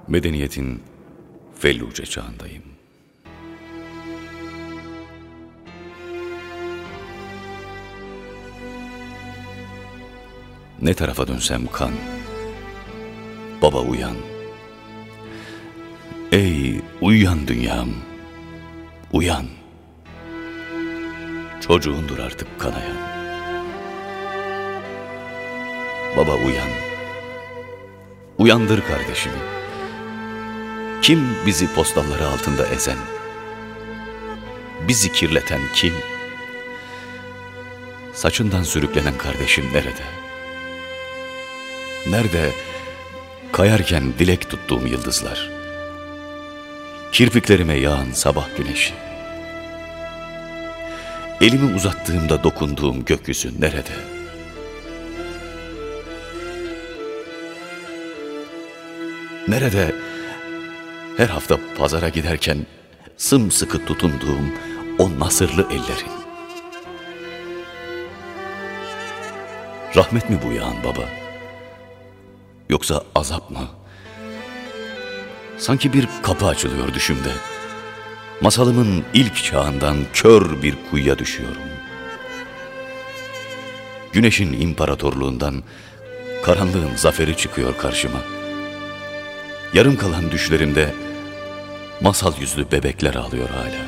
Medeniyetin felluce çağındayım. Ne tarafa dönsem kan. Baba uyan. Ey uyuyan dünyam, uyan. Çocuğundur artık kanayan. Baba uyan. Uyandır kardeşimi. Kim bizi postalları altında ezen? Bizi kirleten kim? Saçından sürüklenen kardeşim nerede? Nerede kayarken dilek tuttuğum yıldızlar? Kirpiklerime yağan sabah güneşi? Elimi uzattığımda dokunduğum gökyüzü nerede? Nerede her hafta pazara giderken sımsıkı tutunduğum o nasırlı ellerin? Rahmet mi bu yağan baba? Yoksa azap mı? Sanki bir kapı açılıyor düşümde. Masalımın ilk çağından kör bir kuyuya düşüyorum. Güneşin imparatorluğundan karanlığın zaferi çıkıyor karşıma. Yarım kalan düşlerimde masal yüzlü bebekler ağlıyor hala.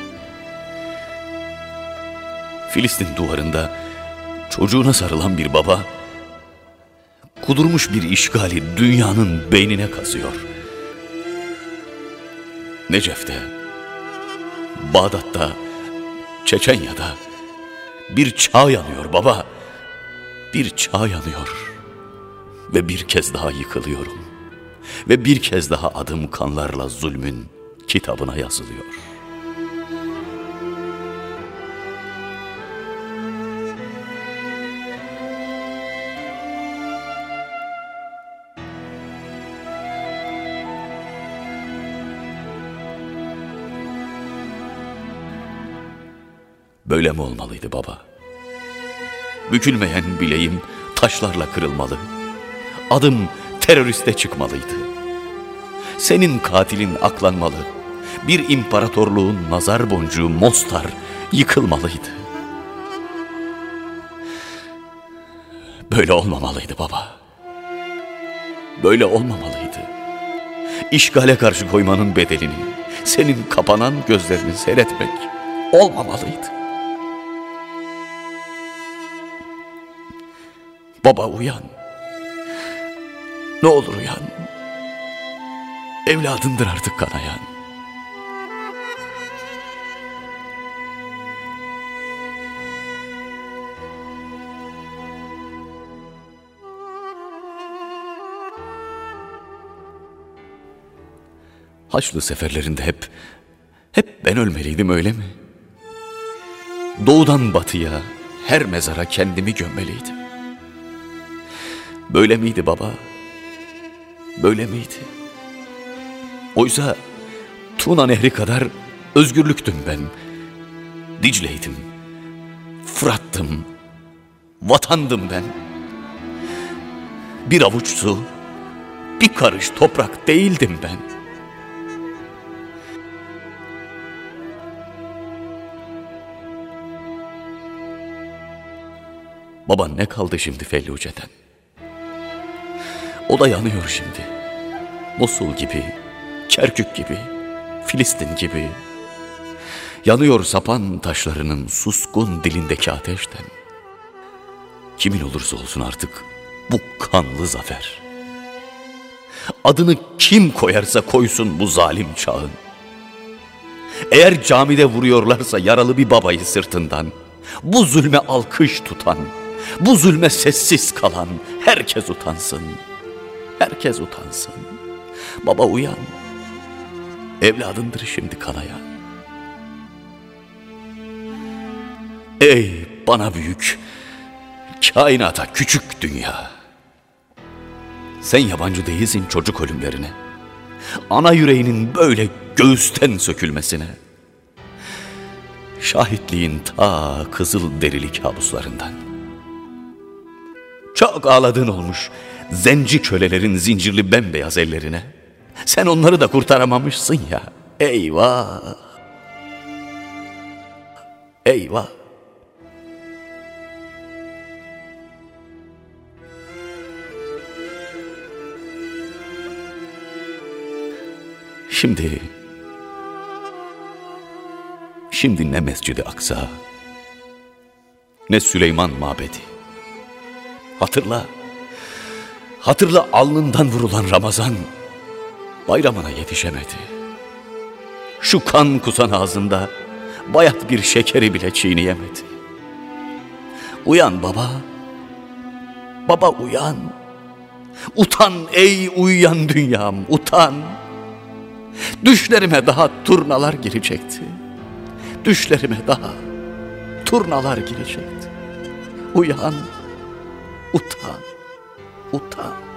Filistin duvarında çocuğuna sarılan bir baba, kudurmuş bir işgali dünyanın beynine kazıyor. Necef'te, Bağdat'ta, Çeçenya'da bir çağ yanıyor baba. Bir çağ yanıyor ve bir kez daha yıkılıyorum. Ve bir kez daha adım kanlarla zulmün kitabına yazılıyor. Böyle mi olmalıydı baba? Bükülmeyen bileğim taşlarla kırılmalı. Adım teröriste çıkmalıydı. Senin katilin aklanmalı. Bir imparatorluğun nazar boncuğu Mostar yıkılmalıydı. Böyle olmamalıydı baba. Böyle olmamalıydı. İşgale karşı koymanın bedelini, senin kapanan gözlerini seyretmek olmamalıydı. Baba uyan. Ne olur uyan. Evladındır artık kanayan. Haçlı seferlerinde hep ben ölmeliydim öyle mi? Doğudan batıya, her mezara kendimi gömmeliydim. Böyle miydi baba? Böyle miydi? Oysa Tuna Nehri kadar özgürlüktüm ben. Dicle'ydim, Fırat'tım, vatandım ben. Bir avuç su, bir karış toprak değildim ben. Baba ne kaldı şimdi Felluce'den? O da yanıyor şimdi. Mosul gibi, Kerkük gibi, Filistin gibi. Yanıyor sapan taşlarının suskun dilindeki ateşten. Kimin olursa olsun artık bu kanlı zafer. Adını kim koyarsa koysun bu zalim çağın. Eğer camide vuruyorlarsa yaralı bir babayı sırtından, bu zulme alkış tutan, bu zulme sessiz kalan herkes utansın. Herkes utansın. Baba uyan. Evladındır şimdi kanayan. Ey bana büyük, kainata küçük dünya. Sen yabancı değilsin çocuk ölümlerine. Ana yüreğinin böyle göğüsten sökülmesine. Şahitliğin ta kızıl derili kabuslarından. Çok ağladığın olmuş zenci kölelerin zincirli bembeyaz ellerine. Sen onları da kurtaramamışsın ya. Eyvah! Eyvah! Şimdi ne Mescid-i Aksa, ne Süleyman Mabedi. Hatırla alnından vurulan Ramazan bayramına yetişemedi. Şu kan kusan ağzında bayat bir şekeri bile çiğneyemedi. Uyan baba, baba uyan. Utan ey uyuyan dünyam, utan. Düşlerime daha turnalar girecekti. Düşlerime daha turnalar girecekti. Uyan, utan, utan.